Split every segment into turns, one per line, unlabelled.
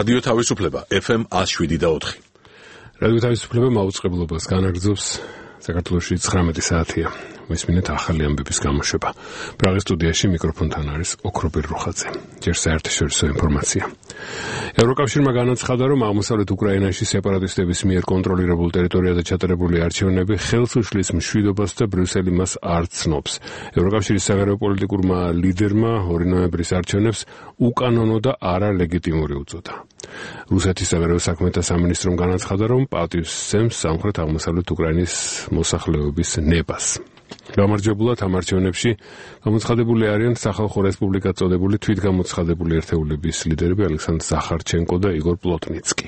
რადიო თავისუფლება FM 107.4.
რადიო თავისუფლება მაუწყებლობას განაგრძობს საქართველოში 19 საათია. მისმინეთ ახალი ამბების გამოშვება. პრაღის სტუდიაში მიკროფონთან არის ოქროპირ რუხაძე. ჯერ საერთაშორისო ინფორმაცია. ევროკავშირმა განაცხადა, რომ აღმოსავლეთ უკრაინაში სეპარატისტების მიერ კონტროლირებულ ტერიტორიაზე ჩატარებული არჩევნები ხელს უშლის მშვიდობას და ბრიუსელი მას არ ცნობს. ევროკავშირის საგარეო პოლიტიკურმა ლიდერმა 2 ნოემბრის არჩევნებს უკანონო და არალეგიტიმური უწოდა. რუსეთის საგარეო საქმეთა სამინისტრომ განაცხადა, რომ პატივს სცემს სამხრეთ აღმოსავლეთ უკრაინის მოსახლეობის ნებას. გამარჯვებულად ამ არჩევნებში გამოცხადებული არიან სახალხო რესპუბლიკად წოდებული თვითგამოცხადებული ერთეულების ლიდერები ალექსანდრ ზახარჩენკო და იგორ პლოტნიცკი.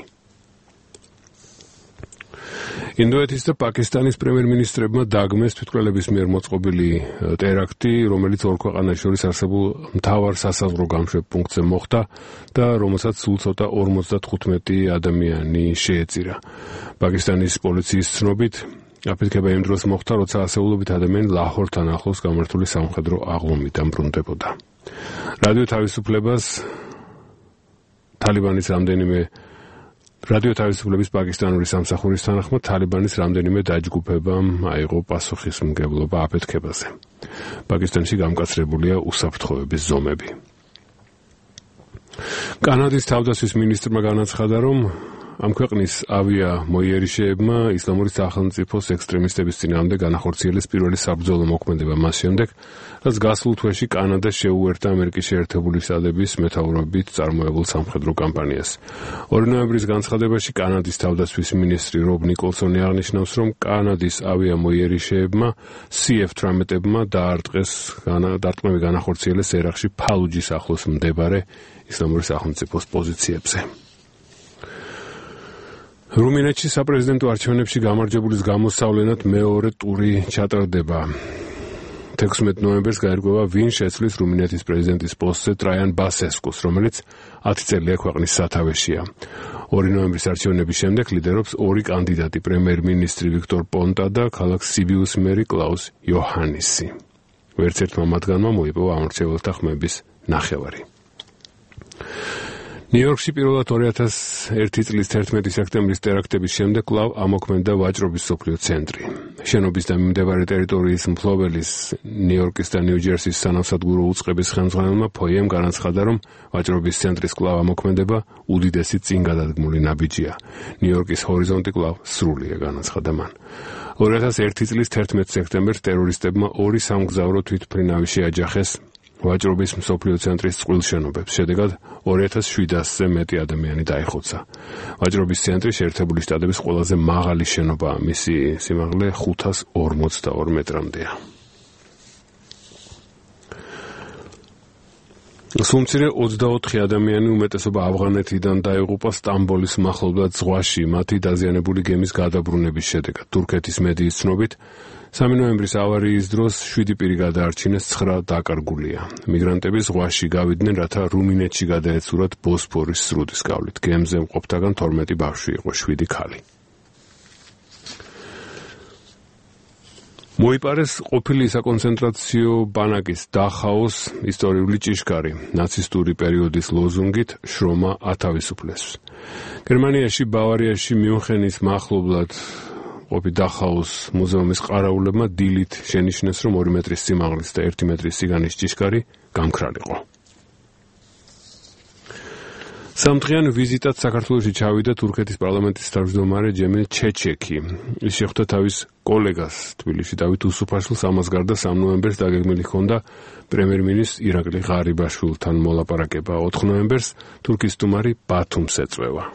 ინდოეთის და პაკისტანის პრემიერ-მინისტრებმა დაგმეს თვითმკვლელების მიერ მოწყობილი ტერაქტი, რომელიც ორ ქვეყანას შორის არსებულ მთავარ სასაზღვრო გამშვებ პუნქტზე მოხდა და რომელსაც სულ ცოტა 55 ადამიანი შეეწირა. პაკისტანის პოლიციის ცნობით აფეთქება იმ დროს მოხდა, როცა ასეულობით ადამიანი ლაჰორთან ახლოს გამართული სამხედრო აღლომით ამბრუნდებოდა. რადიო თავისუფლების პაკისტანური სამსახურის თანახმად თალიბანის რამდენიმე დაჯგუფებამ აიღო პასუხისმგებლობა აფეთქებაზე. პაკისტანში გამკაცრებულია უსაფრთხოების ზომები. კანადის თავდაცვის მინისტრმა განაცხადა, რომ ამ ქვეყნის ავია მოიერიშეებმა ისლამური სახელმწიფოს ექსტრემისტების წინააღმდეგ განახორციელეს პირველი საბრძოლო მოქმედება მას შემდეგ, რაც გასულ თვეში კანადა შეუერთა ამერიკის შეერთებული შტატების მეთაურობით წარმოებულ სამხედრო კამპანიას. 2 ნოემბრის განცხადებაში კანადის თავდაცვის მინისტრი რობ ნიკოლსონი აღნიშნავს, რომ კანადის ავია მოიერიშეებმა CF-18-ებმა დარტყმები განახორციელეს ერაყში ფალუჯის ახლოს მდებარე ისლამური სახელმწიფოს პოზიციებზე. რუმინეთში საპრეზიდენტო არჩევნებში გამარჯვებულის გამოსავლენად მეორე ტური ჩატარდება. 16 ნოემბერს გაირკვევა, ვინ შეცვლის რუმინეთის პრეზიდენტის პოსტზე ტრაიან ბასესკუს, რომელიც 10 წელია ქვეყნის სათავეშია. 2 ნოემბრის არჩევნების შემდეგ ლიდერობს 2 კანდიდატი, პრემიერ-მინისტრი ვიქტორ პონტა და ქალაქ სიბიუს მერი კლაუს იოჰანისი. ვერც ერთმა მათგანმა მოიპოვა ამორჩეველთა ხმების ნახევარი. ნიუ-იორკში პირველად 2001 წლის 11 სექტემბრის ტერაქტების შემდეგ კვლავ ამოქმედდა ვაჭრობის მსოფლიო ცენტრი. შენობის და მიმდებარე ტერიტორიის მფლობელის ნიუ-იორკის და ნიუ-ჯერსის სანავსადგურო უწყების ხელმძღვანელმა ფოიემ განაცხადა, რომ ვაჭრობის ცენტრის კვლავ ამოქმედება უდიდესი წინგადადგმული ნაბიჯია. ნიუ-იორკის ჰორიზონტი კვლავ სრულია, განაცხადა მან. 2001 წლის 11 სექტემბერს ტერორისტებმა 2 სამგზავრო თვითმფრინავი შეაჯახეს ვაჭრობის მსოფლიო ცენტრის წყვილ შენობებს. შედეგად 2700-ზე მეტი ადამიანი დაიხოცა. ვაჭრობის ცენტრი შეერთებული შტატების ყველაზე მაღალი შენობაა. მისი სიმაღლე 542 მეტრამდეა. სუმცირე 24 ადამიანი, უმეტესობა ავღანეთიდან დაიღუპა სტამბოლის მახლობლად ზღვაში მათი დაზიანებული გემის გადაბრუნების შედეგად. თურქეთის მედიის ცნობით 3 ნოემბრის ავარიის დროს 7 პირი გადაარჩინეს, 9 დაკარგულია. მიგრანტები ზღვაში გავიდნენ, რათა რუმინეთში გადაეცურათ ბოსფორის სრუტის გავლით. გემზე მყოფთაგან 12 ბავშვი იყო, 7 ქალი. მოიპარეს ყოფილი საკონცენტრაციო ბანაკის დახაოს ისტორიული ჭიშკარი, ნაცისტური პერიოდის ლოზუნგით შრომა ათავისუფლეს. გერმანიაში, ბავარიაში, მიუნხენის მახლობლად ყოფი დახაოს მუზეუმის ყარაულებმა დილით შენიშნეს, რომ 2 მეტრის სიმაღლის და 1 მეტრის სიგანის ჭიშკარი გამქრალიყო. სამდღიან ვიზიტად საქართველოში ჩავიდა თურქეთის პარლამენტის თავმჯდომარე ჯემილ ჩეჩეკი. ის შეხვდა თავის კოლეგას თბილისში დავით უსუფაშვილს, ამას გარდა 3 ნოემბერს დაგეგმილი ჰქონდა პრემიერ-მინისტრ ირაკლი ღარიბაშვილთან მოლაპარაკება. 4 ნოემბერს თურქის სტუმარი ბათუმს ეწვევა.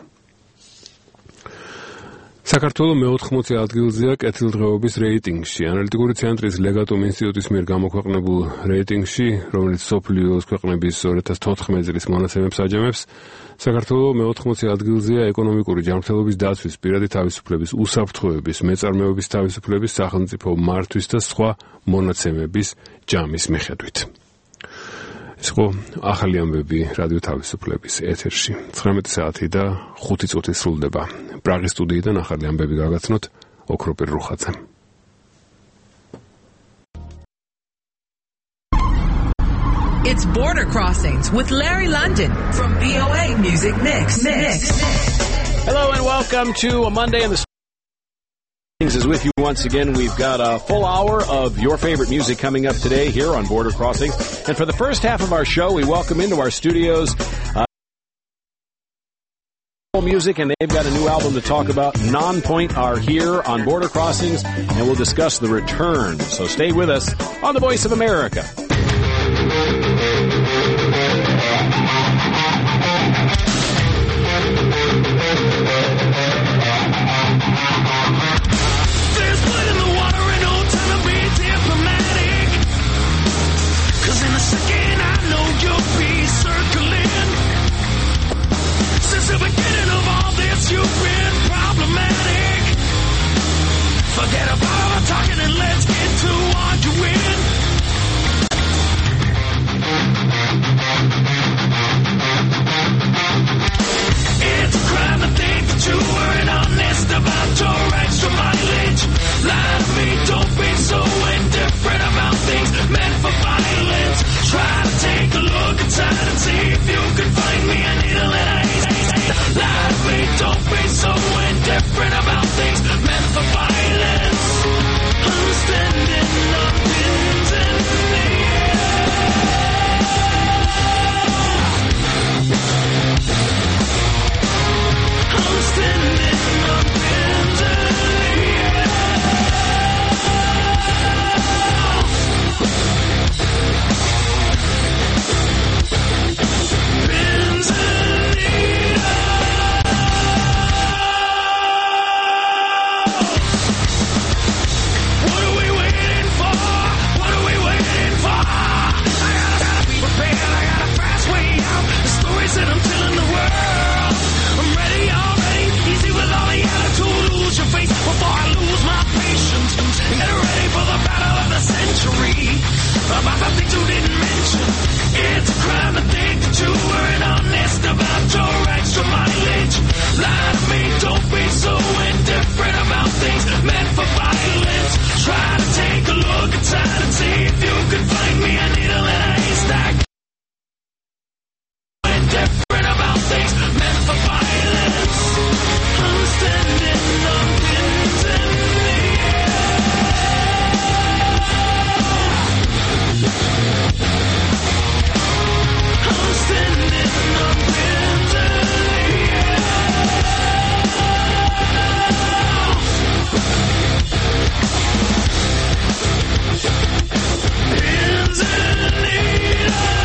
საქართველო მე-80 ადგილზეა კეთილდღეობის რეიტინგში. ანალიტიკური ცენტრის ლეგატუმ ინსტიტუტის მიერ გამოქვეყნებულ რეიტინგში, რომელიც მსოფლიოს ქვეყნების 2014 წლის მონაცემებს აჯამებს, საქართველო მე-80 ადგილზეა ეკონომიკური ჯანმრთელობის დაცვის, პირადი თავისუფლების, უსაფრთხოების, მეწარმეობის თავისუფლების, სახელმწიფო მართვის და სხვა მონაცემების ჯამის მიხედვით. ეს იყო ახალი ამბები რადიო თავისუფლების ეთერში. 19 საათი და 5 წუთი სრულდება. პრაღის სტუდიიდან ახალი ამბები გაგაცნოთ ოქროპირ რუხაძემ.
It's Border Crossings with Larry London from VOA Music Mix.
Hello and welcome to a Monday in the is with you once again. We've got a full hour of your favorite music coming up today here on Border Crossings. And for the first half of our show, we welcome into our studios music, and they've got a new album to talk about. Nonpoint are here on Border Crossings, and we'll discuss the return. So stay with us on the Voice of America.
The beginning of all this, you've been problematic. Forget about all the talking and let's get to arguing. It's a crime to think that you weren't honest about your extra mileage. Lie to me, don't be so indifferent about things meant for violence. Try to take a look inside and see if you can find me a needle and a lie to me, don't be so indifferent about things meant for violence. I'm standing on pins in the air. I'm standing on pins in the air. Pins in the air. That I'm telling the world I'm ready already, easy with all the attitude, lose your face before I lose my patience. Get ready for the battle of the century, about the things you didn't mention. It's a crime to think that you weren't honest about your extra mileage. Lie to me, don't be so indifferent about things meant for violence. Try to take a look inside and see if you can find me a needle in a haystack. Different about things meant for violence. I'm standing on pins in the air. I'm standing on pins in the air. Pins in the air.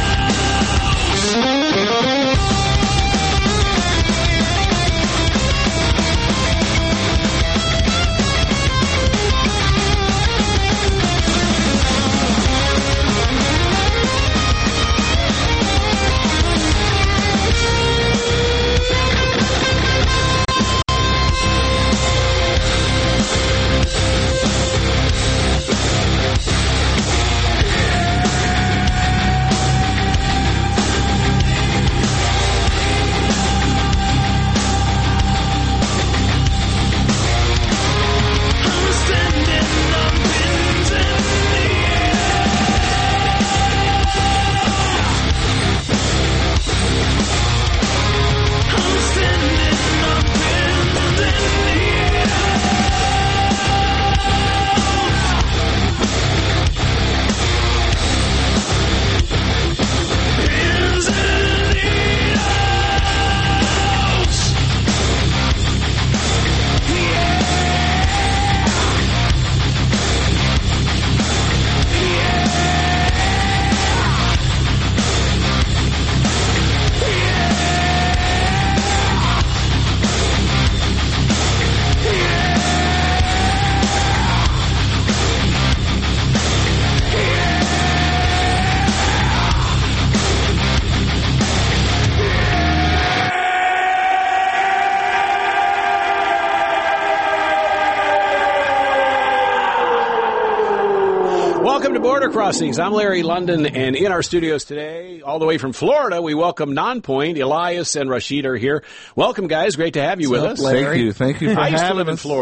Welcome to Border Crossings. I'm Larry London, and in our studios today, all the way from Florida, we welcome Nonpoint. Elias and Rashid are here. Welcome, guys. Great to have you with us.
Larry? Thank you for having us.
I used to live in Florida.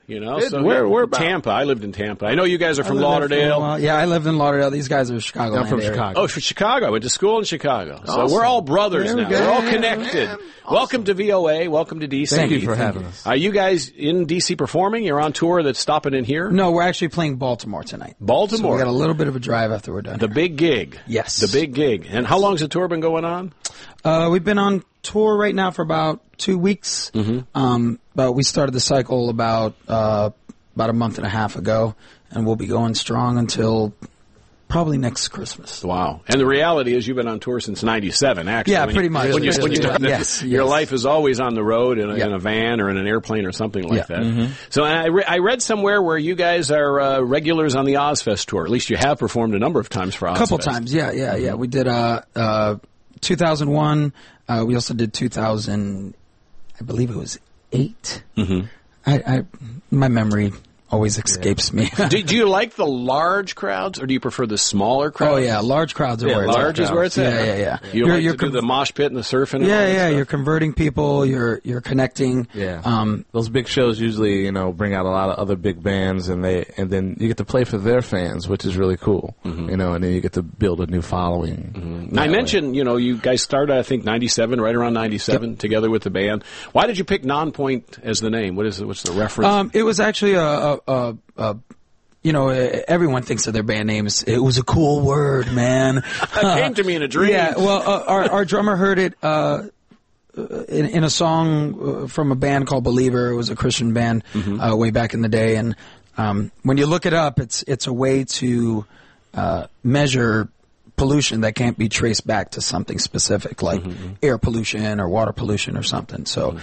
You know,
So where about?
Tampa. I lived in Tampa. I know you guys are from Lauderdale.
Yeah, I lived in Lauderdale. These guys are Chicago.
I'm from Chicago.
Oh, from Chicago. I went to school in Chicago. So
Awesome.
we're all brothers now. We're all connected.
Awesome.
Welcome to VOA. Welcome to D.C.
Thank you for having us.
Are you guys in D.C. performing? You're on tour that's stopping in here?
No, we're actually playing Baltimore tonight.
Baltimore.
So we got a little bit of a drive after we're done.
The big gig.
Yes.
The big gig. And how long's the tour been going on?
We've been on tour right now for about 2 weeks. But we started the cycle about a month and a half ago, and we'll be going strong until probably next Christmas.
Wow. And the reality is you've been on tour since 97, actually.
Yeah, pretty much.
When you started,
Yes,
your
yes.
life is always on the road in a van or in an airplane or something like that. So I read somewhere where you guys are regulars on the Ozfest tour. At least you have performed a number of times for Ozfest.
A couple times, yeah. We did 2001. We also did 2000, I believe it was 8. My memory always escapes me.
Do you like the large crowds, or do you prefer the smaller crowds?
Oh, yeah, large crowds are where it's
large
at.
is where it's at.
Yeah.
You like to do the mosh pit and the surfing and all that stuff?
You're converting people, you're connecting.
Yeah. Those big shows usually, bring out a lot of other big bands, and then you get to play for their fans, which is really cool. And then you get to build a new following.
I mentioned, you guys started, I think, 97, right around 97, together with the band. Why did you pick Nonpoint as the name? What's the reference?
It was actually everyone thinks of their band names. It was a cool word, man.
It came to me in a dream.
Yeah, well, our drummer heard it in a song from a band called Believer. It was a Christian band way back in the day. And when you look it up, it's a way to measure pollution that can't be traced back to something specific, like air pollution or water pollution or something. So,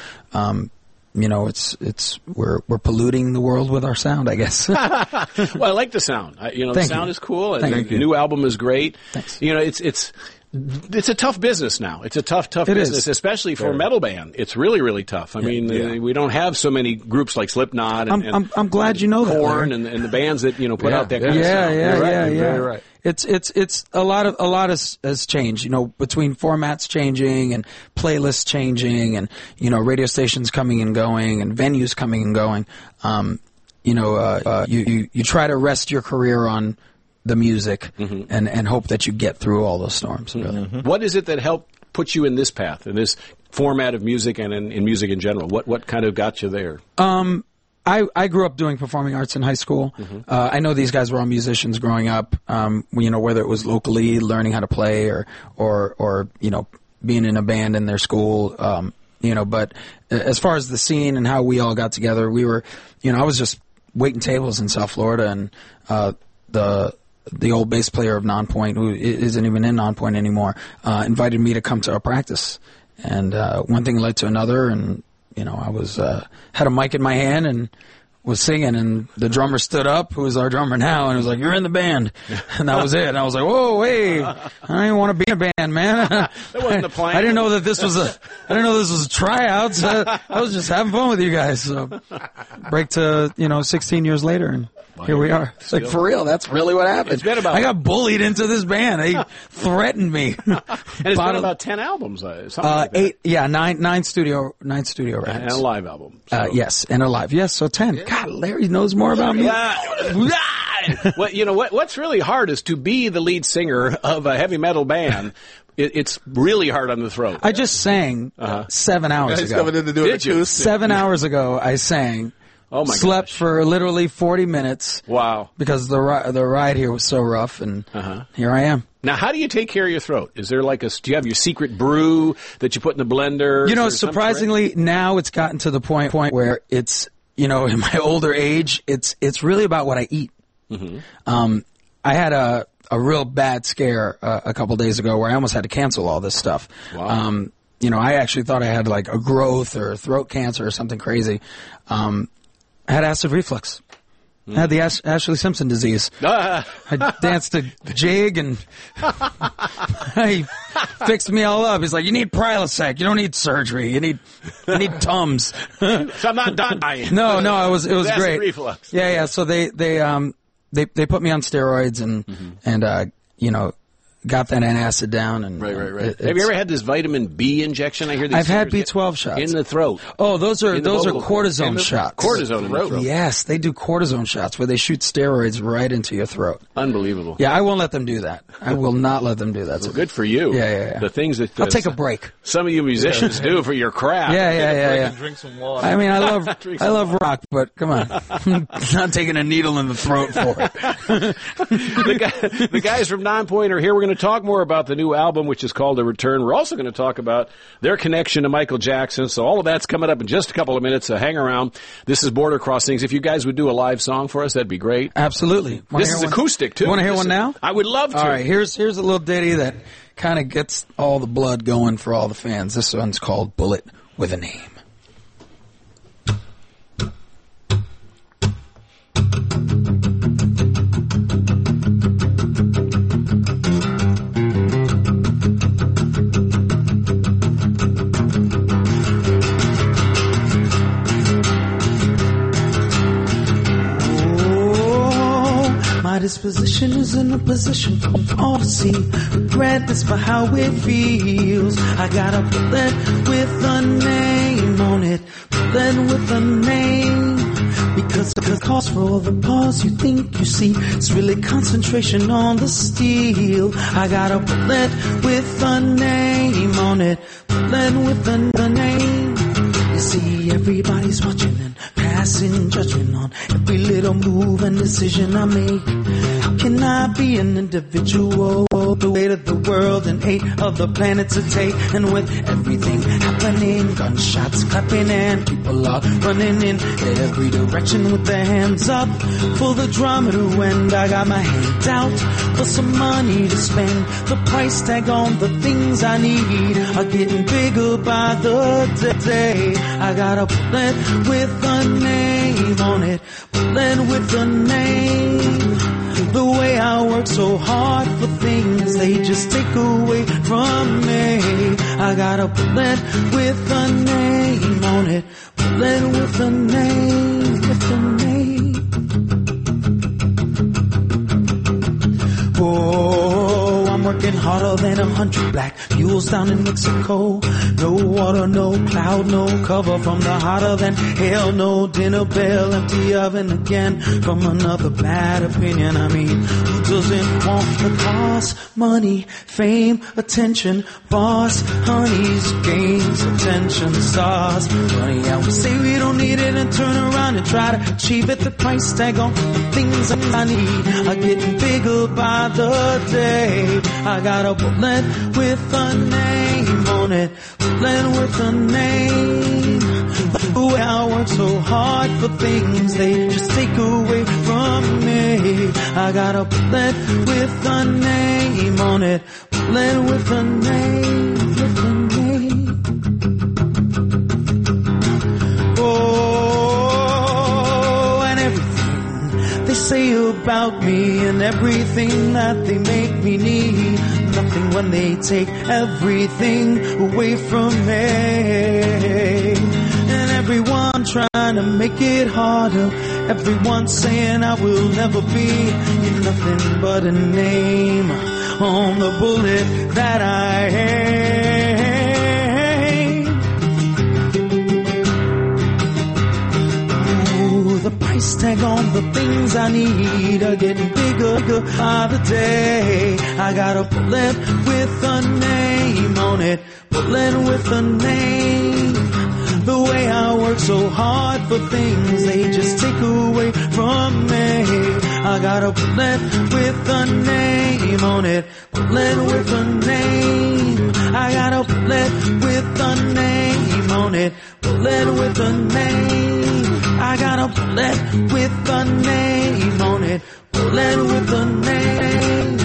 we're polluting the world with our sound, I guess.
Well, I like the sound. The sound is cool.
Thank
The new album is great.
Thanks.
It's a tough business now. It's a tough business, especially for a metal band. It's really, really tough. I mean, we don't have so many groups like Slipknot and
I'm glad you know that.
Korn and the bands that put out that kind of sound.
Yeah.
Very right.
It's a lot has changed, between formats changing and playlists changing and, radio stations coming and going and venues coming and going. You try to rest your career on the music and hope that you get through all those storms. Really.
What is it that helped put you in this path, in this format of music and in music in general? What kind of got you there?
I grew up doing performing arts in high school. I know these guys were all musicians growing up, whether it was locally learning how to play or being in a band in their school, but as far as the scene and how we all got together, we were, I was just waiting tables in South Florida, and the old bass player of Nonpoint, who isn't even in Nonpoint anymore, invited me to come to a practice. And one thing led to another, and I was had a mic in my hand and was singing, and the drummer stood up, who is our drummer now, and was like, "You're in the band," and that was it. And I was like, "Whoa, hey, I didn't want to be in a band, man."
That wasn't the plan.
I didn't know that this was a tryouts. I was just having fun with you guys. So break to 16 years later, and here we are. It's like, for real, that's really what happened.
It's been about-
I got bullied into this band. They threatened me.
And it's been about 10 albums, something like that.
8, nine studio records.
And a live album.
Yes, and a live. Yes, so 10. God, Larry knows more about me.
Well, what's really hard is to be the lead singer of a heavy metal band. It's really hard on the throat.
I just sang 7 hours
He's
ago.
coming in to do an acoustic.
7 hours ago, I sang.
Oh my
Slept
gosh.
for literally 40 minutes.
Wow.
Because the ride here was so rough, and here I am.
Now, how do you take care of your throat? Is there do you have your secret brew that you put in the blender?
You know,
Is there some
surprisingly, now it's gotten to the point where it's, in my older age, it's really about what I eat. I had a real bad scare a couple days ago where I almost had to cancel all this stuff.
Wow.
I actually thought I had like a growth or throat cancer or something crazy. I had acid reflux. I had the Ashley Simpson disease. I danced a jig, and he fixed me all up. He's like, "You need Prilosec. You don't need surgery. You need Tums."
So I'm not dying.
No, it was
Acid
great.
reflux.
Yeah. So they put me on steroids and got that antacid down. And
Right. Have you ever had this vitamin B injection? I hear these
I've had
singers
B12
get
shots
in the throat.
Oh, those are
In the vocal cords.
cortisone shots.
Cortisone in the throat.
Yes, they do cortisone shots where they shoot steroids right into your throat.
Unbelievable.
Yeah, I won't let them do that. I will not let them do that.
Well, good for you.
Yeah.
The things that
I'll take a break.
some of you musicians do for your craft.
Yeah.
Drink some water.
I mean, I love rock, but come on, I'm not taking a needle in the throat for it.
The guys from Nonpoint are here. We're going to talk more about the new album, which is called The Return. We're also going to talk about their connection to Michael Jackson. So all of that's coming up in just a couple of minutes. So hang around. This is Border Crossings. If you guys would do a live song for us, that'd be great.
Absolutely.
This is acoustic, too.
You want to hear one now?
I would love to.
All right, here's a little ditty that kind of gets all the blood going for all the fans. This one's called Bullet with a Name.
My disposition is in a position for all to see. Regardless for how it feels. I got a bullet with a name on it. Bullet with a name. Because the cause for all the pause you think you see. It's really concentration on the steel. I got a bullet with a name on it. Bullet with a name. You see, everybody's watching and passing judgment on every little move and decision I make. How can I be an individual? The weight of the world and 8 of the planets to take. And with everything happening, gunshots clapping and people are running in every direction with their hands up for the drama to end. I got my hand out for some money to spend. The price tag on the things I need are getting bigger by the day. I got a bullet with a name on it. Bullet with a name. The way I work so hard for things they just take away from me. I got a bullet with a name on it. Bullet with a name, with a name. Oh, I'm working harder than 100 black mules down in Mexico. No water, no cloud, no cover from the hotter than hell. No dinner bell, empty oven again from another bad opinion. I mean, who doesn't want the cause? Money, fame, attention, boss, honeys, gains, attention, stars. Money, yeah, we say we don't need it and turn around and try to achieve it. The price tag on the things I need are getting bigger by the day. I got a bullet with a name on it. Bullet with a name. The way I work so hard for things they just take away from me. I got a bullet with a name on it. Bullet with a name, with a name. Oh, and everything they say about me and everything that they make me need. Nothing when they take everything away from me. And everyone trying to make it harder. Everyone saying I will never be nothing but a name on the bullet that I aim. Ooh, the price tag on the things I need are getting bigger by the day. I got a bullet with a name on it. Bullet with a name. The way I work so hard for things they just take away from me. I got a bullet with a name on it. Bullet with a name. I got a bullet with a name on it. Bullet with a name. I got a bullet with a name on it. Bullet with a name.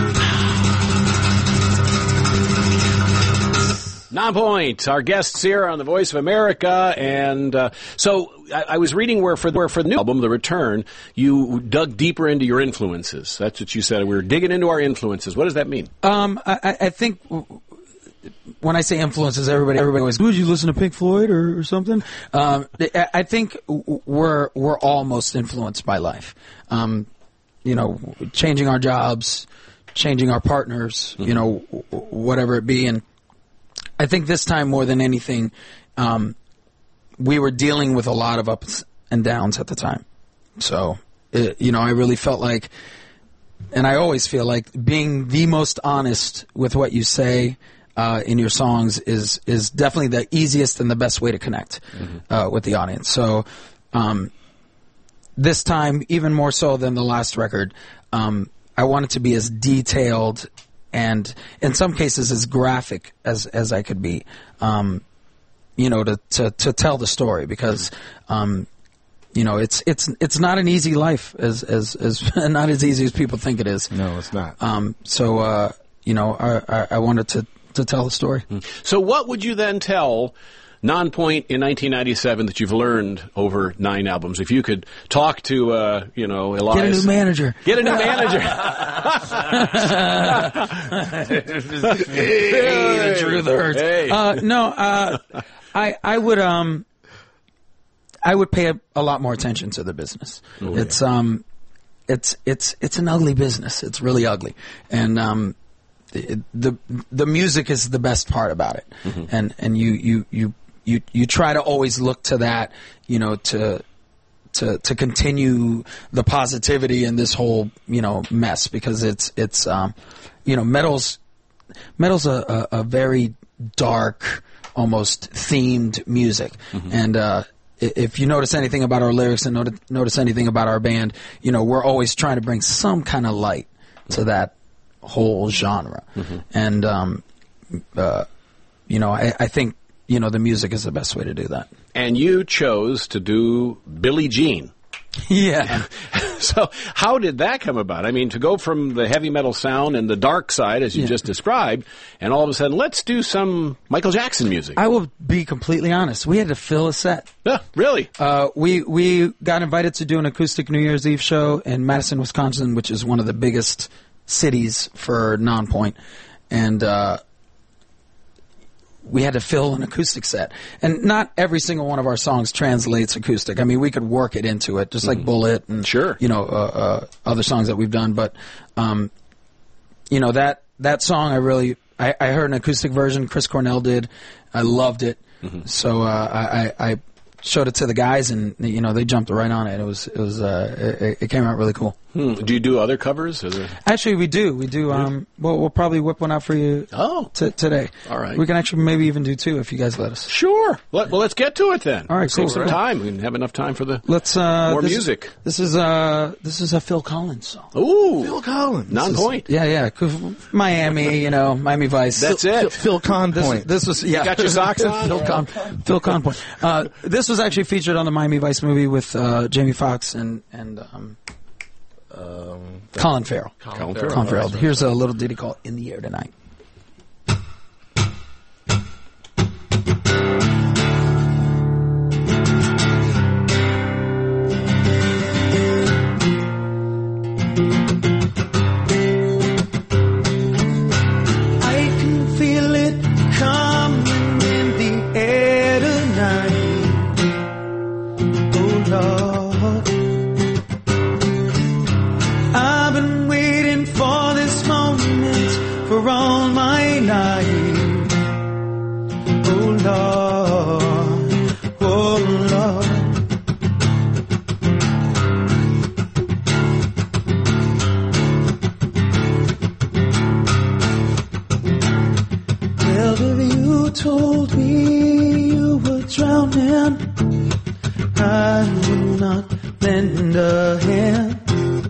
Nonpoint, our guests here on the Voice of America, and so I was reading where for the new album, The Return, you dug deeper into your influences. That's what you said. We were digging into our influences. What does that mean?
I think when I say influences, everybody always, would you listen to Pink Floyd or something? I think we're all most influenced by life. You know, changing our jobs, changing our partners, you know, whatever it be. And I think this time more than anything, we were dealing with a lot of ups and downs at the time. So, you know, I really felt like, and I always feel like being the most honest with what you say in your songs is definitely the easiest and the best way to connect with the audience. So this time, even more so than the last record, I wanted to be as detailed and in some cases as graphic as I could be, you know, to tell the story, because you know, it's not an easy life as not as easy as people think it is.
No, it's not.
So you know, I wanted to tell the story.
So what would you then tell Nonpoint in 1997 that you've learned over 9 albums? If you could talk to, you know, Elias.
Get a new manager.
Get a new manager.
Hey, the truth hurts.
Hey.
No, I would pay a lot more attention to the business.
Oh,
it's an ugly business. It's really ugly. And the music is the best part about it. And you try to always look to that, you know, to continue the positivity in this whole, you know, mess, because it's you know, metal's a very dark, almost themed music. And if you notice anything about our lyrics and notice anything about our band, you know, we're always trying to bring some kind of light to that whole genre. And you know, I think, you know, the music is the best way to do that.
And you chose to do Billie Jean.
Yeah.
So how did that come about? I mean, to go from the heavy metal sound and the dark side, as you just described, and all of a sudden, let's do some Michael Jackson music.
I will be completely honest. We had to fill a set.
Really?
We got invited to do an acoustic New Year's Eve show in Madison, Wisconsin, which is one of the biggest cities for Nonpoint. And we had to fill an acoustic set. And not every single one of our songs translates acoustic. I mean, we could work it into it, just like Bullet and, you know, other songs that we've done. But, you know, that song, I heard an acoustic version Chris Cornell did. I loved it. So I showed it to the guys, and, you know, they jumped right on it. It came out really cool.
Do you do other covers?
Actually, we do. We'll probably whip one out for you today.
All right.
We can actually maybe even do 2 if you guys let us.
Sure. Well, let's get to it then.
All right,
Save
cool.
some time. We can have enough time for the
more
music.
This is a Phil Collins song.
Ooh.
Phil Collins.
Nonpoint.
Yeah. Miami, you know, Miami Vice.
That's it.
Phil Conpoint.
This was,
You got your socks on?
Phil Conpoint. This was actually featured on the Miami Vice movie with Jamie Foxx and Colin Farrell.
Colin
Farrell. Here's a little ditty called "In the Air Tonight."
I can feel it coming in the air tonight. Oh Lord, I've been waiting for this moment for all my life. Oh Lord, oh Lord. Well, if you told me you were drowning, I would not lend a hand.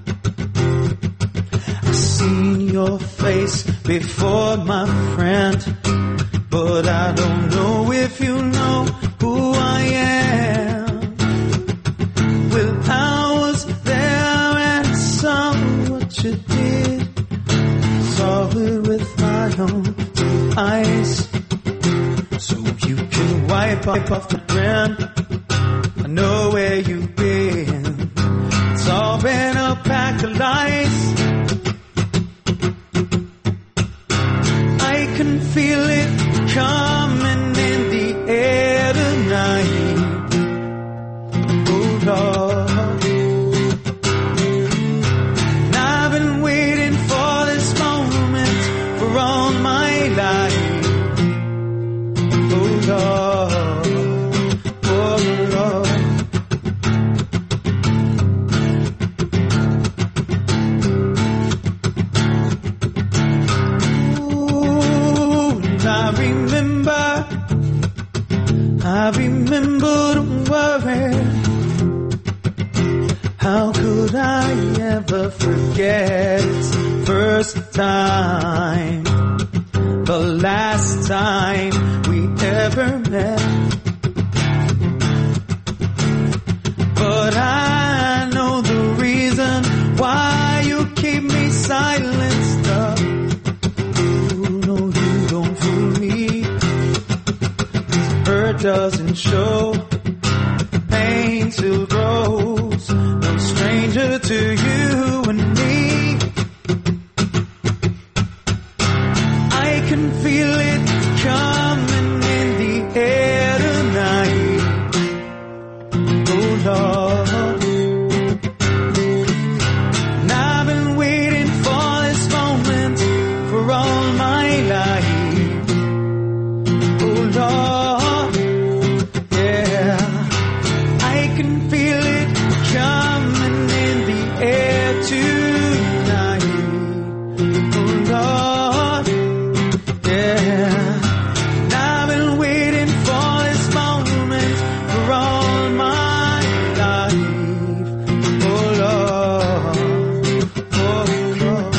I've seen your face before, my friend, but I don't know if you know who I am. Well, I was there and saw what you did, saw it with my own eyes. So you can wipe off the grin. I know where you've been. It's all been a pack of lies. I can feel it coming in the air tonight. Oh Lord, and I've been waiting for this moment never forget first time, the last time we ever met. But I know the reason why you keep me silent. Stuff. No, you don't fool me. Hurt doesn't show, pain still grows. No stranger to you and me. I can feel it coming in the air tonight. Oh Lord, and I've been waiting for this moment for all my life. Oh Lord, yeah, I can feel it coming in the air tonight. Oh Lord, yeah, and I've been waiting for this moment for all my life. Oh Lord, oh Lord.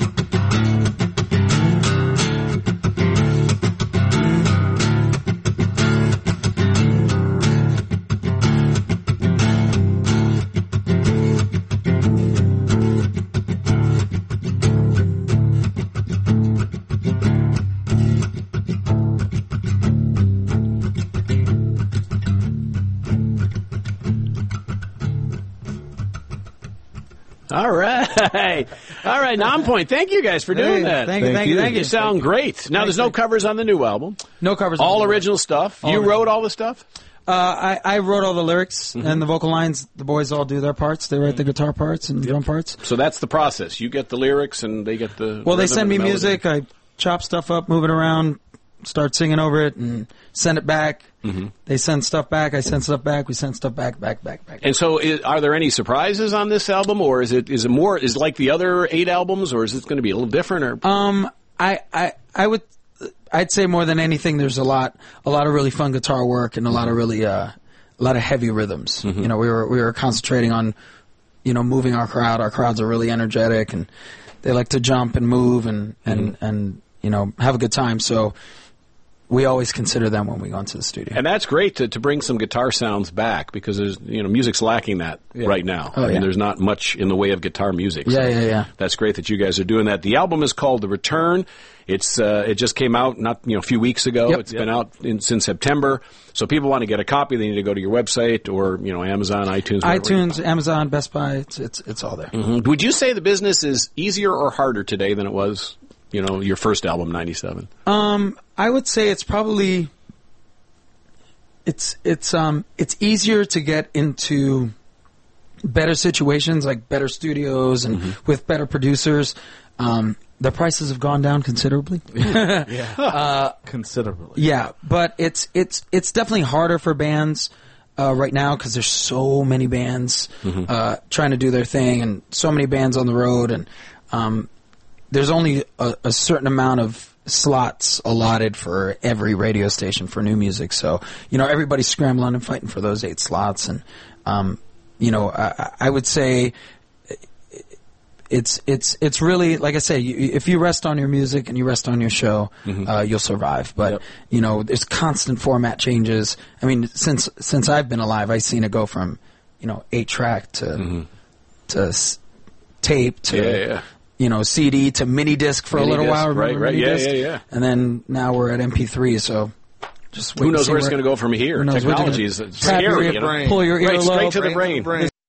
All right. All right, Nonpoint. Thank you guys for doing that.
Thank you.
You sound great. Now, there's no covers on the new album.
No covers.
All original stuff. You wrote all the stuff?
I wrote all the lyrics and the vocal lines. The boys all do their parts. They write the guitar parts and drum parts.
So that's the process. You get the lyrics and they get the
Well, they
rhythm
send me
and melody.
music. I chop stuff up, move it around, start singing over it, and send it back. They send stuff back. I send stuff back. We send stuff back.
And so, are there any surprises on this album, or is it more like the other 8 albums, or is it going to be a little different? Or
I'd say more than anything, there's a lot of really fun guitar work and a lot of really a lot of heavy rhythms. You know, we were concentrating on, you know, moving our crowd. Our crowds are really energetic and they like to jump and move and you know, have a good time. So we always consider them when we go into the studio.
And that's great to bring some guitar sounds back, because there's, you know, music's lacking that right now.
Oh,
I mean, there's not much in the way of guitar music. So
Yeah.
That's great that you guys are doing that. The album is called The Return. It's it just came out a few weeks ago.
Yep.
It's been out since September. So people want to get a copy, they need to go to your website or, you know, Amazon, iTunes.
iTunes, Amazon, Best Buy, it's all there.
Would you say the business is easier or harder today than it was, you know, your first album, 97?
I would say it's probably it's easier to get into better situations, like better studios and with better producers. The prices have gone down considerably.
Considerably.
Yeah, but it's definitely harder for bands right now because there's so many bands trying to do their thing and so many bands on the road, and there's only a certain amount of slots allotted for every radio station for new music. So, you know, everybody's scrambling and fighting for those 8 slots. And, you know, I would say it's really, like I say, if you rest on your music and you rest on your show, you'll survive. But, you know, there's constant format changes. I mean, since I've been alive, I've seen it go from, you know, 8-track to tape to, you know, CD to mini disc for
Mini
a little
disc,
while.
right.
Mini disc?
Yeah.
And then now we're at MP3, so just wait.
Who knows where it's going to go from here? Technology is scary. You know?
Pull your earlobe.
Straight to the brain.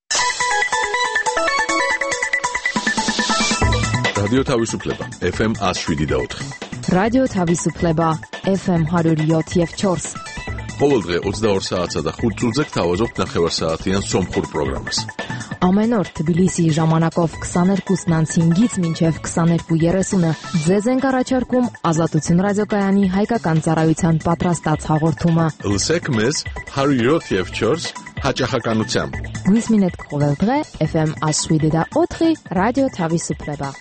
რადიო თავისუფლება FM 107.4
რადიო თავისუფლება FM 107.4
ყოველდღე 22 საათსა და 5 წუთზე გთავაზობთ ნახევარსაათიან სომხურ პროგრამას.
Ամեն օր Թբիլիսիի ժամանակով 22:05-ից մինչև 22:30-ը ձեզ ենք առաջարկում Ազատություն ռադիոկայանի հայկական ծառայության պատրաստած հաղորդումը։
Լսեք մեզ 107.4 հաճախականությամբ։
Գույսմինետ ყოვելդღե FM 107.4 ռադիո თავისუფლება։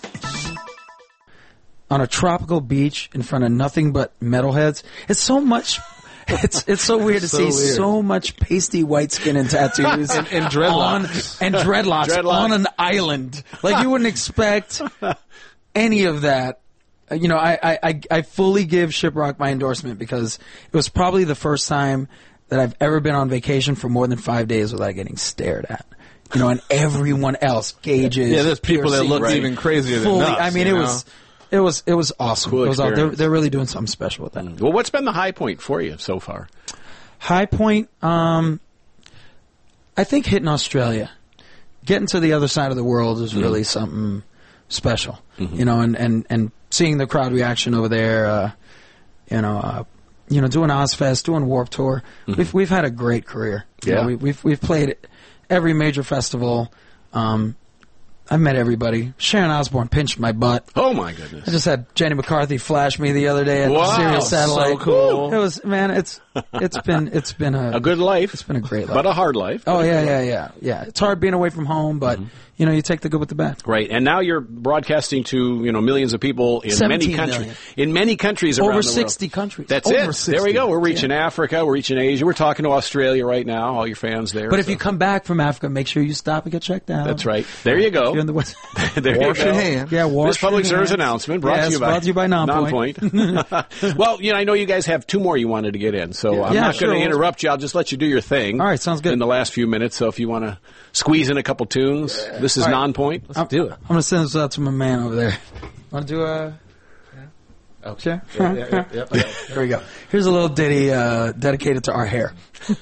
On a tropical beach in front of nothing but metalheads, it's so much It's so weird to
So
see
weird.
so much pasty white skin and tattoos
And dreadlocks.
and dreadlocks on an island. Like you wouldn't expect any of that. I fully give Shiprock my endorsement because it was probably the first time that I've ever been on vacation for more than 5 days without getting stared at. And everyone else gauges.
Yeah, there's people that look
piercings,
even crazier than
fully.
us.
I mean, it was awesome.
Cool
It was
experience.
they're really doing something special with that.
Well, what's been the high point for you so far?
High point, I think hitting Australia. Getting to the other side of the world is really something special. And seeing the crowd reaction over there, doing Ozfest, doing Warped Tour. We've had a great career.
Yeah.
We've played every major festival. I've met everybody. Sharon Osbourne pinched my butt.
Oh my goodness!
I just had Jenny McCarthy flash me the other day at
Wow,
Sirius Satellite.
so cool.
It was, man. It's been
A good life.
It's been a great life,
but a hard life.
Oh yeah. It's hard being away from home, but you take the good with the bad.
Right, and now you're broadcasting to millions of people in
17
many countries.
million.
In many countries around
Over
the world.
60 countries.
That's
Over
it.
60.
There we go. We're reaching
Yeah.
Africa. We're reaching Asia. We're talking to Australia right now. All your fans there.
But if
so.
you come back from Africa, make sure you stop and get checked out.
That's right. There you go.
If you're in the West.
There you
Wash
go.
your hands.
Yeah, wash
This public
your
service
hands.
announcement brought
Yes,
to you by
brought to you by Nonpoint.
Well, I know you guys have two more you wanted to get in, so I'm
Yeah,
not going
sure.
to interrupt you. I'll just let you do your thing.
All right, sounds good.
In the last few minutes, so if you want to squeeze in a couple tunes, this is
All right.
Non-Point.
Let's do it.
I'm going to send this out to my man over there. Want to do a...
Oh,
Sure.
Yeah.
Here we go. Here's a little ditty dedicated to our hair.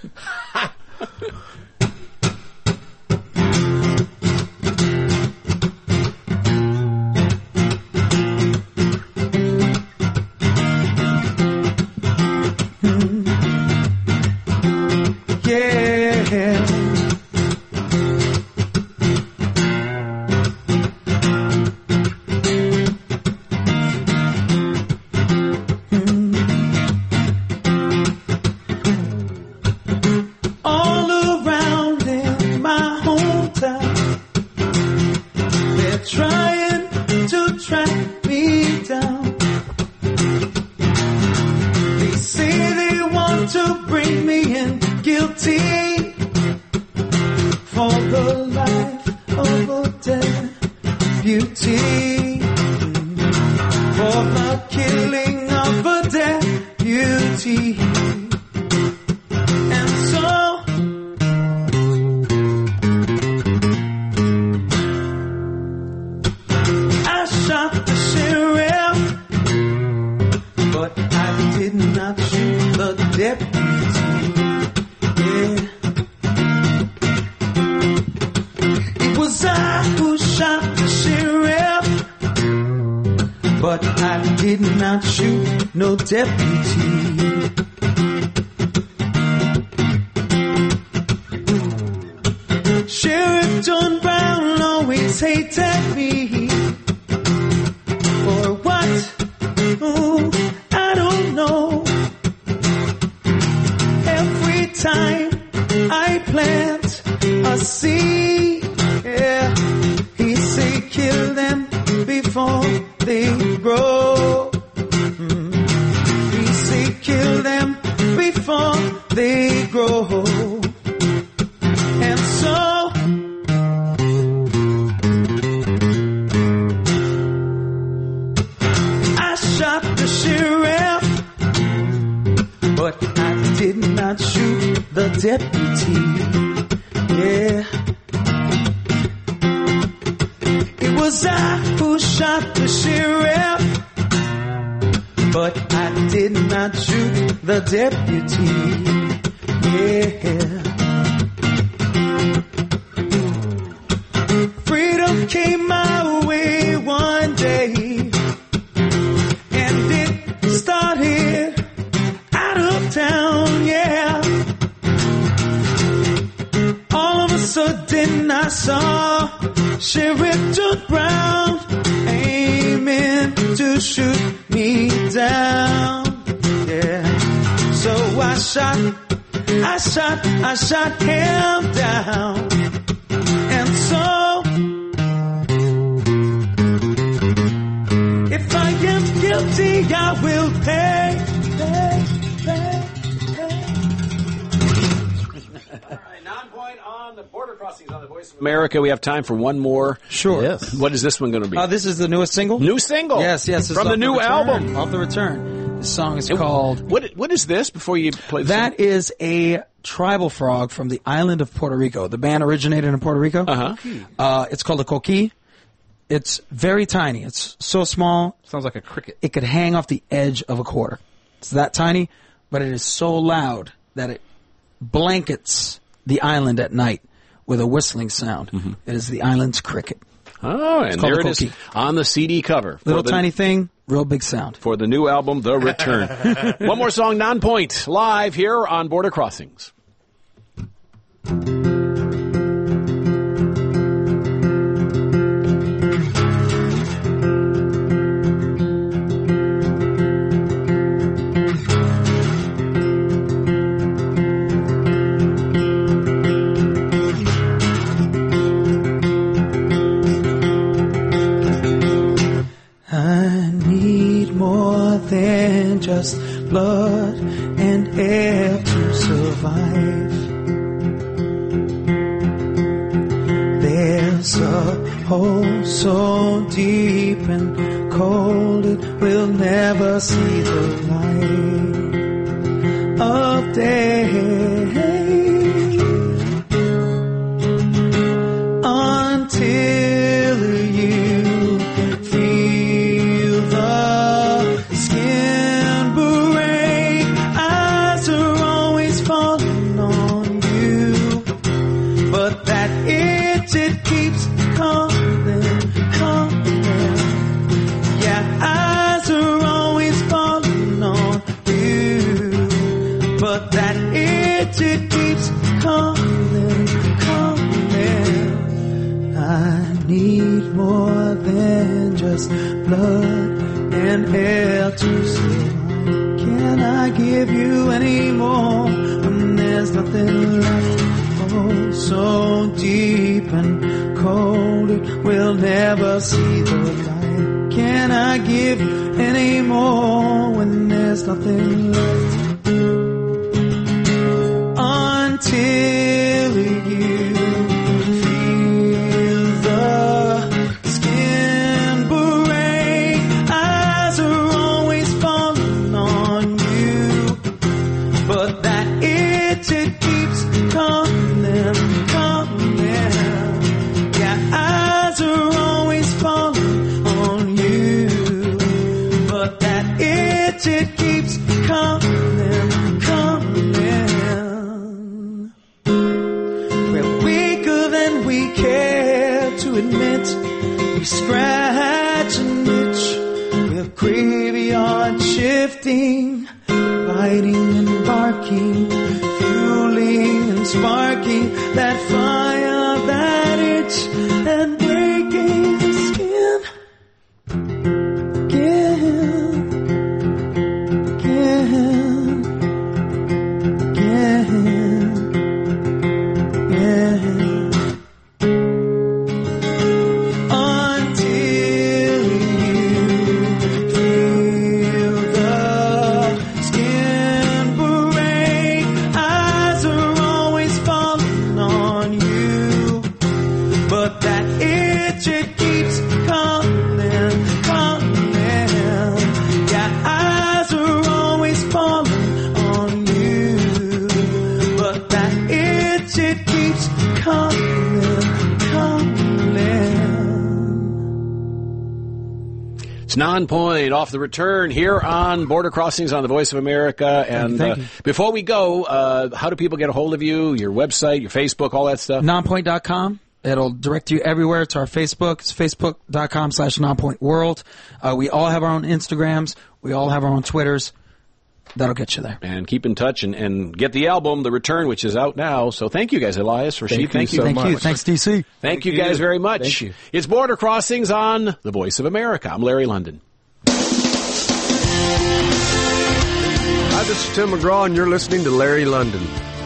Yeah. All around in my hometown, they're trying to track me down. They say they want to bring me in guilty for the life of a deputy, for the killing of a deputy. And so I shot the sheriff, but I did not shoot the deputy. Yeah. It was I who shot the sheriff, but I did not shoot no deputy. Sheriff John Brown always hated me. For what? Oh, I don't know. Every time I plant a seed, yeah, he say kill them before they grow. He say kill them before they grow. And so I shot the sheriff, but I did not shoot the deputy. Yeah. It was I who shot the sheriff, but I did not shoot the deputy. Yeah. Freedom came my way one day, and it started out of town, yeah. All of a sudden I saw Sheriff John Brown aiming to shoot me down, yeah. So I shot him down. And so, if I am guilty, I will pay.
Border Crossings on the Voice of America. We have time for one more.
Sure.
Yes.
What is this one going to be?
This is the newest single.
New single.
Yes. It's
From
off
the new
Return,
album.
Off the Return. The song is called...
What is this before you play the
That is a tribal frog from the island of Puerto Rico. The band originated in Puerto Rico. It's called a coquí. It's very tiny. It's so small.
Sounds like a cricket.
It could hang off the edge of a quarter. It's that tiny, but it is so loud that it blankets the island at night with a whistling sound. It is the island's cricket.
Oh, and there it is
coquí.
on the CD cover.
Little tiny thing, real big sound.
For the new album, The Return. One more song, Non-Point, live here on Border Crossings.
I need more than just blood and air to survive. There's a hole so deep and cold it will never see the light of day. Until you feel the skin break, eyes are always falling on you, but that itch, it keeps coming. Yeah, eyes are always falling on you, but that itch, it keeps coming. I need more than just blood and air to survive. Can I give you any more when there's nothing left? Oh, so deep and cold it will never see the light. Can I give you any more when there's nothing left? Until you it keeps coming. We're weaker than we care to admit. We scratch and itch. We're graveyard shifting, biting and barking, fueling and sparking that fire, that itch, and breaking the skin again.
Non-Point off the Return here on Border Crossings on the Voice of America. And
thank you.
Before we go, how do people get a hold of you? Your website, your Facebook, all that stuff?
Nonpoint.com. It'll direct you everywhere to our Facebook. It's facebook.com/nonpointworld. We all have our own Instagrams. We all have our own Twitters. That'll get you there.
And keep in touch and get the album, The Return, which is out now. So thank you guys, Elias, Rashid.
Thank you so much.
Thank you. Thanks, DC.
Thank you guys very much.
Thank you.
It's Border Crossings on the Voice of America. I'm Larry London.
Hi, this is Tim McGraw, and you're listening to Larry London.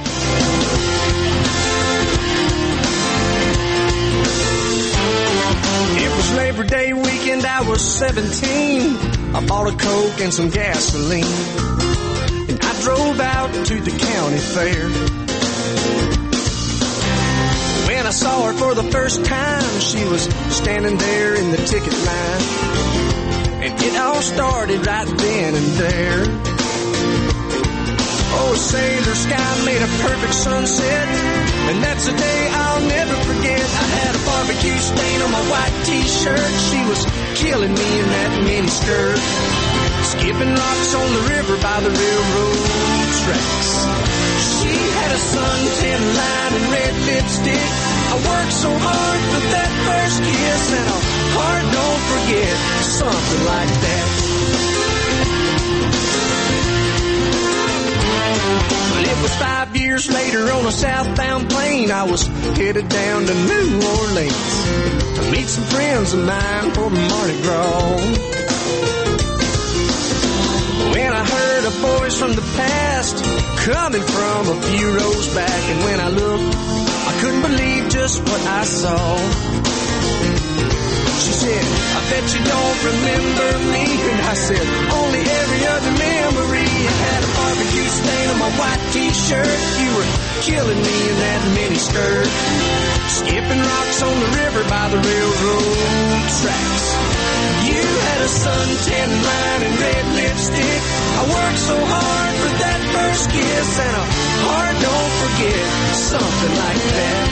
It was Labor Day weekend, I was 17. I bought a Coke and some gasoline, and I drove out to the county fair.
when I saw her for the first time, she was standing there in the ticket line. And it all started right then and there. Oh, sailor sky made a perfect sunset, and that's a day I'll never forget. I had a barbecue stain on my white t-shirt. She was killing me in that miniskirt, skipping rocks on the river by the railroad tracks. She had a suntan line and red lipstick. I worked so hard for that first kiss, and a heart don't forget, something like that. Well, it was 5 years later on a southbound plane. I was headed down to New Orleans to meet some friends of mine for Mardi Gras. When I heard a voice from the past coming from a few rows back, and when I looked, I couldn't believe just what I saw. She said, I bet you don't remember me. And I said, only every other memory. I had a barbecue stain on my white t-shirt. You were killing me in that miniskirt, skipping rocks on the river by the railroad tracks. You had a suntan line and red lipstick. I worked so hard for that first kiss, and a heart don't forget, something like that.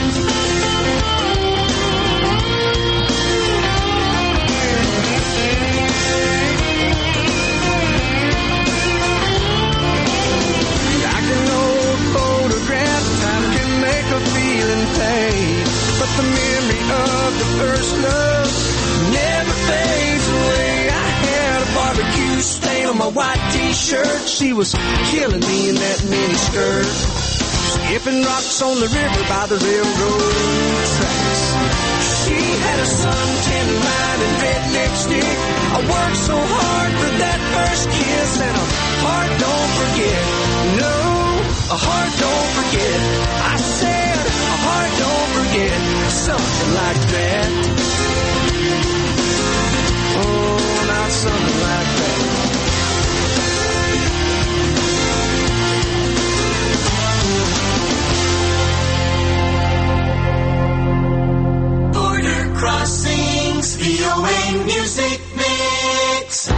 Like an old photograph, time can make a feeling fade, but the memory of the first love never fades away. I had a barbecue stain on my white t-shirt. She was killing me in that miniskirt, skipping rocks on the river by the railroad tracks. She had a suntan line and red lipstick. I worked so hard for that first kiss, and a heart don't forget. No, a heart don't forget. I said a heart don't forget, something like that. Oh, not something like that.
Border Crossings, VOA Music Mix.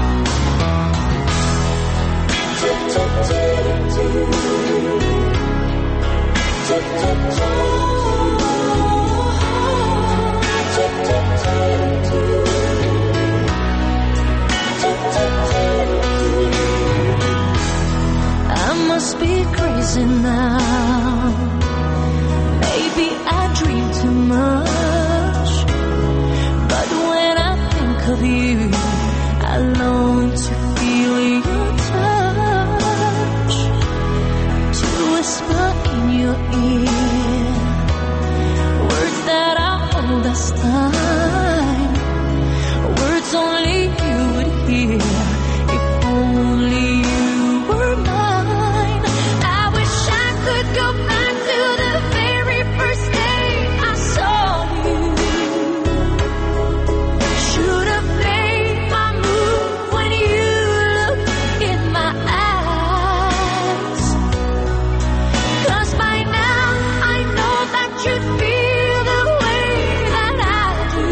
I must be crazy now. Maybe I dream too much. But when I think of you, I long to feel your touch, to whisper in your ear words that I hold as time, words only you would hear if only you were mine. I wish I could go back to the very first day I saw you. Should have played my move when you looked in my eyes. 'Cause by now I know that you'd feel the way that I do.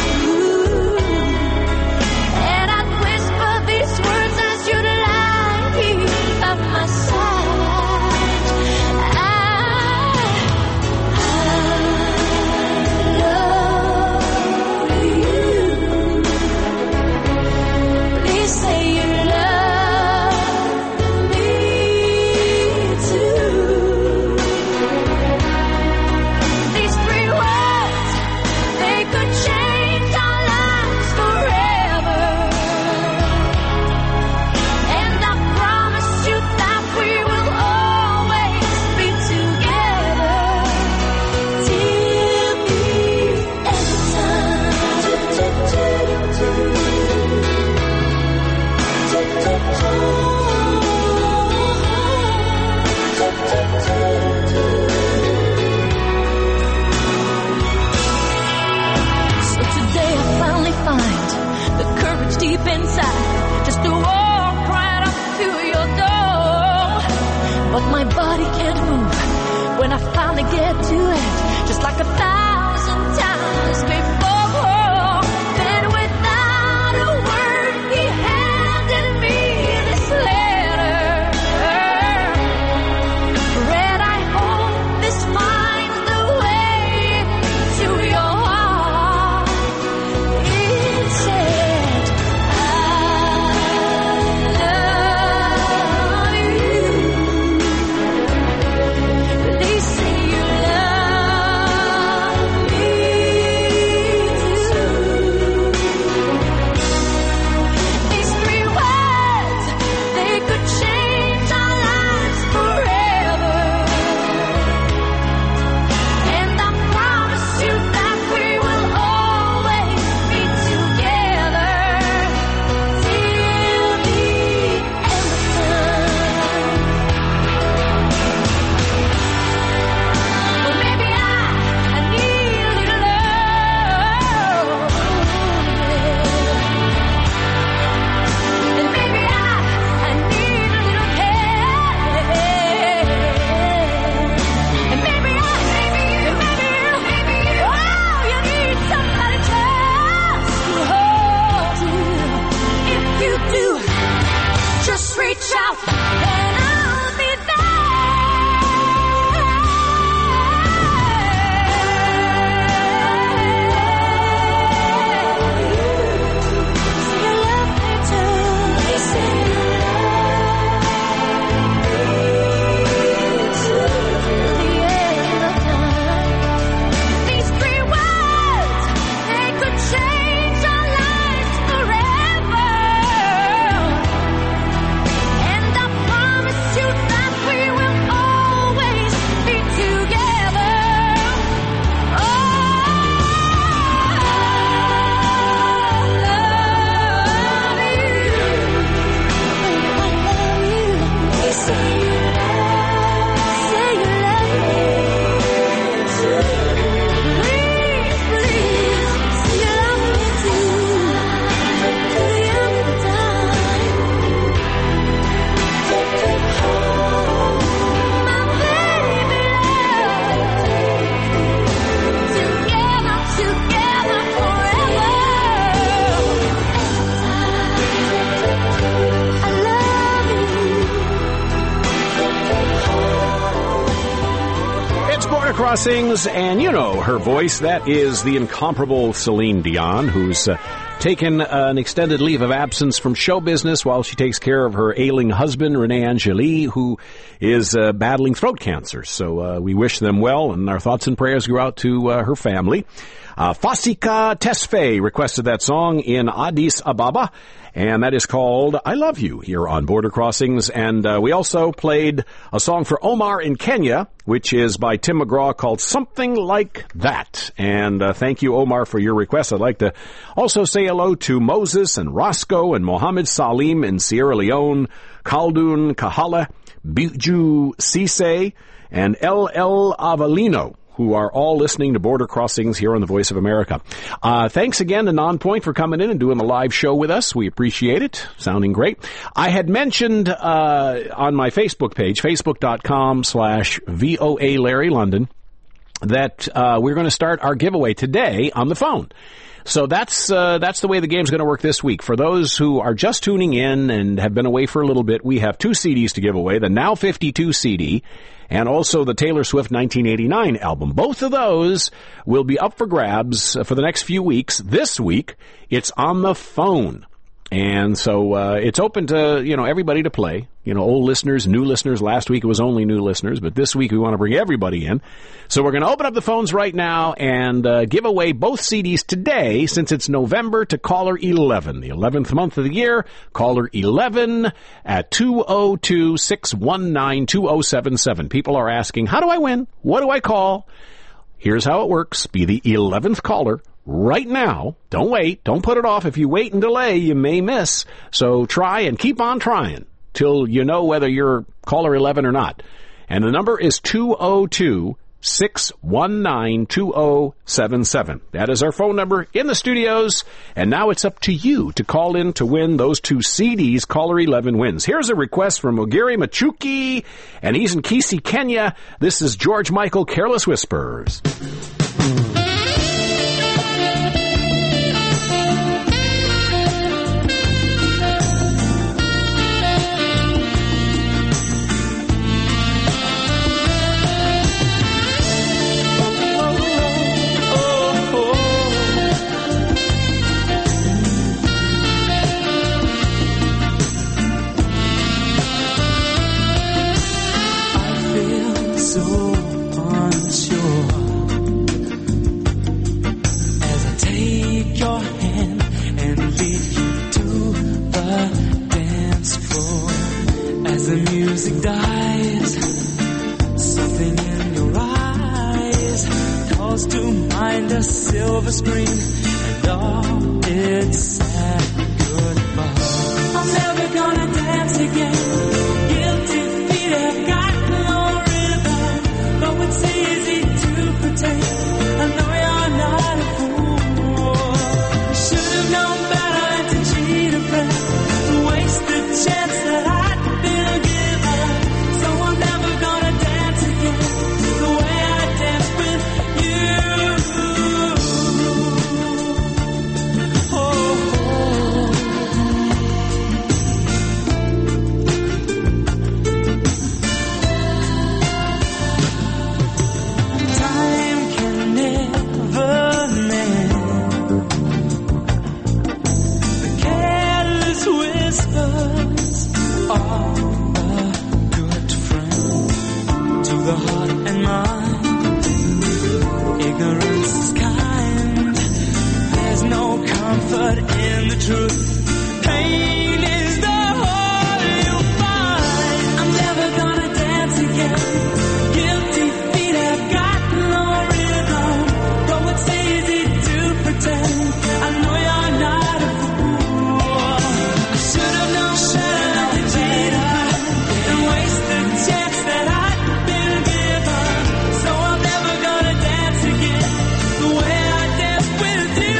And I'd whisper these words as you'd lie here at my side. Please say you love me too. These 3 words, they could change our lives forever. And I promise you that we will always be together till the end of So today I finally find the courage deep inside just to walk right up to your door. But my body can't move when I finally get to it, just like 1,000 times before. Then without a word, he handed me this letter. Read, I hope this finds the way to your heart. It said, I love you. Please say you love me too. These 3 words, they could change our lives forever. And I promise you that we will always be together till the end of time. Well, maybe I need a little love, and maybe I need a little care, and maybe you, oh, you need somebody just to hold you. If you do, just reach out and I'll be These 3 words, they could change our lives forever. And I promise you that we will always be together. Oh, I love you. Say you love me too. Please, please, say you love me too. To the end of time. My baby love. Together forever. I love you.
It's Border Crossings, and you know her voice. That is the incomparable Celine Dion, who's taken an extended leave of absence from show business while she takes care of her ailing husband, Renee Angeli, who is battling throat cancer. So we wish them well, and our thoughts and prayers go out to her family. Fasika Tesfaye requested that song in Addis Ababa, and that is called I Love You here on Border Crossings. And we also played a song for Omar in Kenya, which is by Tim McGraw, called Something Like That. And thank you, Omar, for your request. I'd like to also say hello to Moses and Roscoe and Mohammed Salim in Sierra Leone, Khaldun Kahala, Biju Sise, and El Avelino, who are all listening to Border Crossings here on the Voice of America. Thanks again to Nonpoint for coming in and doing the live show with us. We appreciate it. Sounding great. I had mentioned on my Facebook page, facebook.com/VOA Larry London, that we're going to start our giveaway today on the phone. So that's the way the game's going to work this week. For those who are just tuning in and have been away for a little bit, we have 2 CDs to give away, the Now 52 CD and also the Taylor Swift 1989 album. Both of those will be up for grabs for the next few weeks. This week, it's on the phone. And so it's open to, everybody to play. Old listeners, new listeners. Last week it was only new listeners, but this week we want to bring everybody in. So we're going to open up the phones right now and give away both CDs today, since it's November, to caller 11, the 11th month of the year. Caller 11 at 202-619-2077. People are asking, how do I win? What do I call? Here's how it works. Be the 11th caller right now. Don't wait. Don't put it off. If you wait and delay, you may miss. So try and keep on trying till you know whether you're caller 11 or not. And the number is 202-619-2077. That is our phone number in the studios. And now it's up to you to call in to win those 2 CDs. Caller 11 wins. Here's a request from Ogiri Machuki, and he's in Kisii, Kenya. This is George Michael, Careless Whispers.
the dance floor. As the music dies, something in your eyes calls to mind a silver screen and all its sad goodbye. I'm never gonna dance again. Guilty feet have got no rhythm, though it's easy to pretend. I know you're not a fool. Should have known better to cheat a friend, waste the chance that I'd been given. So I'm never gonna dance again the way I danced with you. Time can never mend the careless whispers of a good friend to the heart and mind. Ignorance is kind. There's no comfort in the truth. Pain is the whole you find. I'm never gonna dance again. Guilty feet have got no rhythm, though it's easy to pretend. I know you're not a fool. I should have known better to cheat and waste the chance that I'd been given. So I'm never gonna dance again the way I danced with you.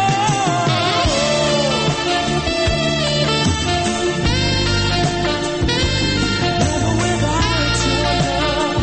Never without your love.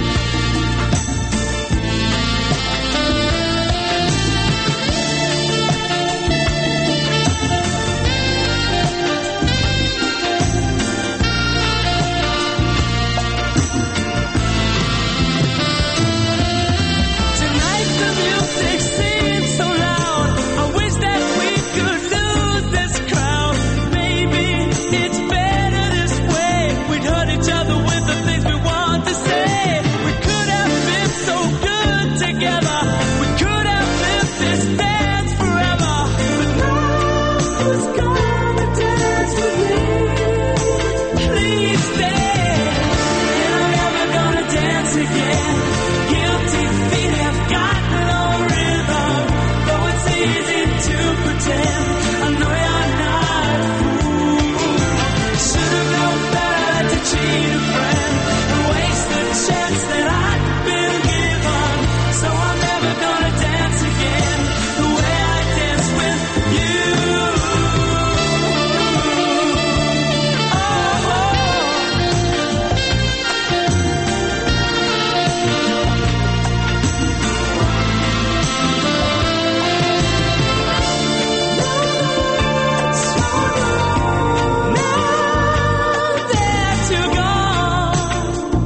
Tonight the music seems so loud. I wish that we could lose this crowd. Maybe it's better this way. We'd hurt each other with the things we want to say. We could have been so good together. We could have lived this dance forever. But now who's gonna dance with me? Please stay. And I'm never gonna dance again. Guilty feet have got no rhythm, though it's easy to pretend. I know you're not a fool. Should have known better to cheat a friend and waste the chance that I'd been given. So I'm never gonna dance again the way I danced with you. Now that you're gone,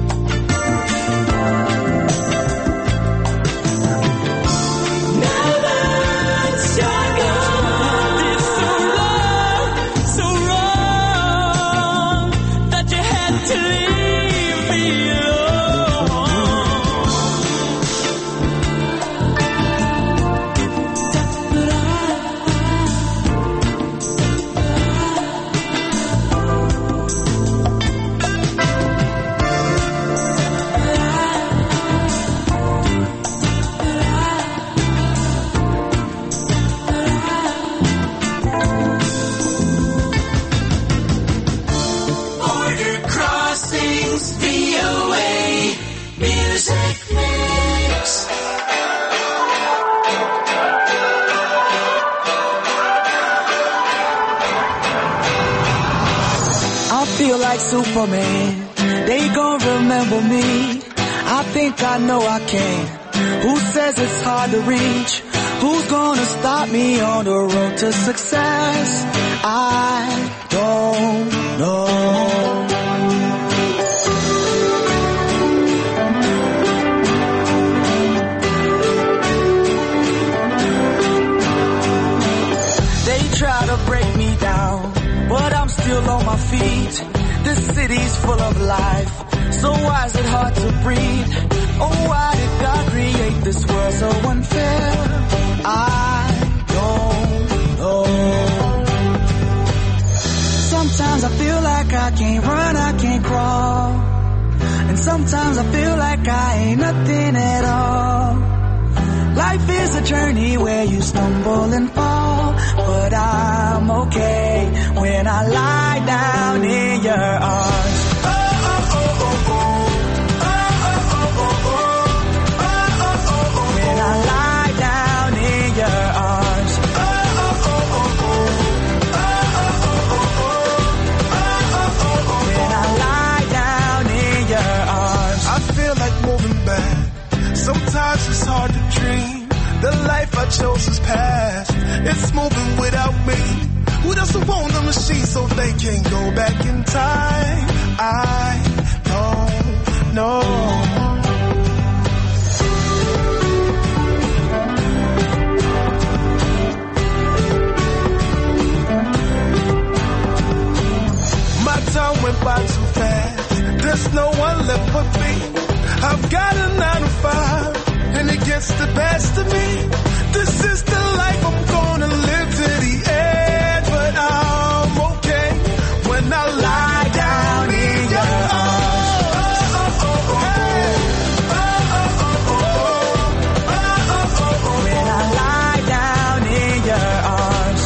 now that you're gone, it's so wrong that you had to leave me alone. Border Crossings VOA Music Mix. I feel like Superman. They gon' remember me. I think I know I can. Who says it's hard to reach? Who's gonna stop me on the road to success? I don't know. They try to break me down, but I'm still on my feet. This city's full of life, so why is it hard to breathe? Oh, why did God create this world so unfair? I don't know. sometimes I feel like I can't run, I can't crawl. And sometimes I feel like I ain't nothing at all. Life is a journey where you stumble and fall, but I'm okay when I lie down in your arms. When I lie down in your arms. When I lie down in your arms.
I feel like moving back. Sometimes it's hard to dream. The life I chose is past. It's moving without me. Who doesn't want a machine so they can go back in time? I don't know. My time went by too fast. There's no one left but me. I've got a 9 to 5, and it gets the best of me. This is the life I'm gonna live to the end, but I'm okay when I lie down in your arms.
When I lie down in your arms.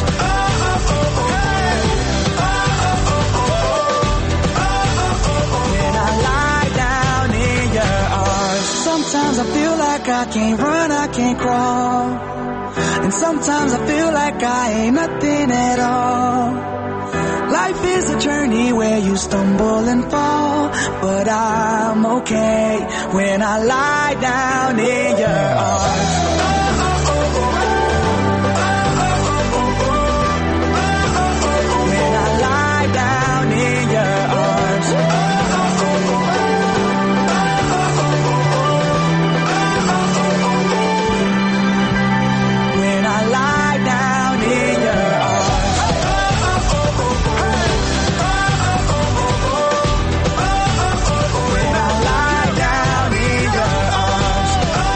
When I lie down in your arms. Sometimes I feel like I can't run, I can't crawl. And sometimes I feel like I ain't nothing at all. Life is a journey where you stumble and fall, but I'm okay when I lie down in your arms. When I lie down in your arms. When I lie down in your arms. When I lie down in your arms.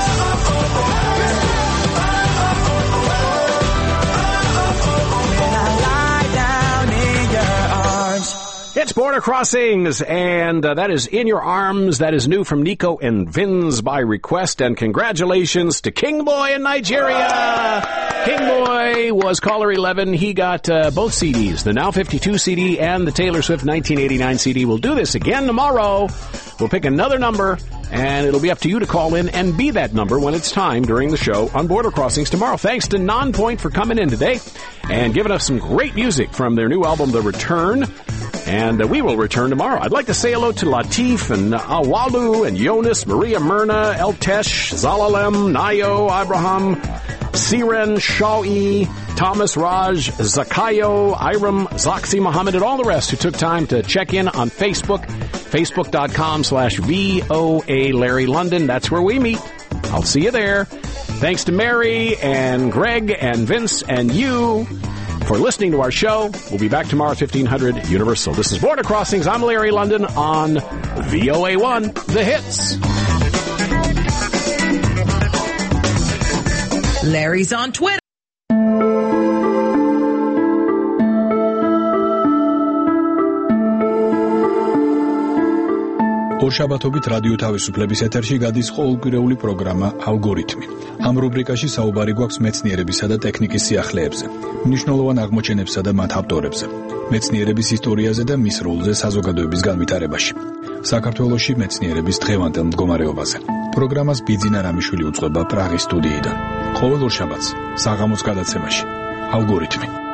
When I lie down in your arms.
It's Border Crossings, and that is In Your Arms. That is new from Nico and Vinz by request, and congratulations to King Boy in Nigeria. King Boy was caller 11. He got both CDs, the Now 52 CD and the Taylor Swift 1989 CD. We'll do this again tomorrow. We'll pick another number, and it'll be up to you to call in and be that number when it's time during the show on Border Crossings tomorrow. Thanks to Nonpoint for coming in today and giving us some great music from their new album, The Return. And we will return tomorrow. I'd like to say hello to Latif and Awalu and Jonas, Maria Myrna, Eltesh, Zalalem, Nayo, Abraham, Siren, Shawi, Thomas, Raj, Zakayo, Iram, Zaxi, Muhammad, and all the rest who took time to check in on Facebook, facebook.com/VOA Larry London. That's where we meet. I'll see you there. Thanks to Mary and Greg and Vince and you for listening to our show. We'll be back tomorrow at 1500 Universal. This is Border Crossings. I'm Larry London on VOA1, The Hits.
Larry's on Twitter.
ორშაბათობით რადიო თავისუფლების ეთერში გადის ყოველკვირეული პროგრამა ალგორითმი. ამ რუბრიკაში საუბარი გვაქვს მეცნიერებისა და ტექნიკის სიახლეებზე, მნიშვნელოვან აღმოჩენებსა და მათ ავტორებზე, მეცნიერების ისტორიაზე და მის როლზე საზოგადოების განვითარებაში. საქართველოში მეცნიერების დღევანდელ მდგომარეობაზე. პროგრამას ბიძინა რამიშვილი უწყება პრაღის სტუდიიდან. ყოველ ორშაბათს საღამოს გადაცემაში ალგორითმი.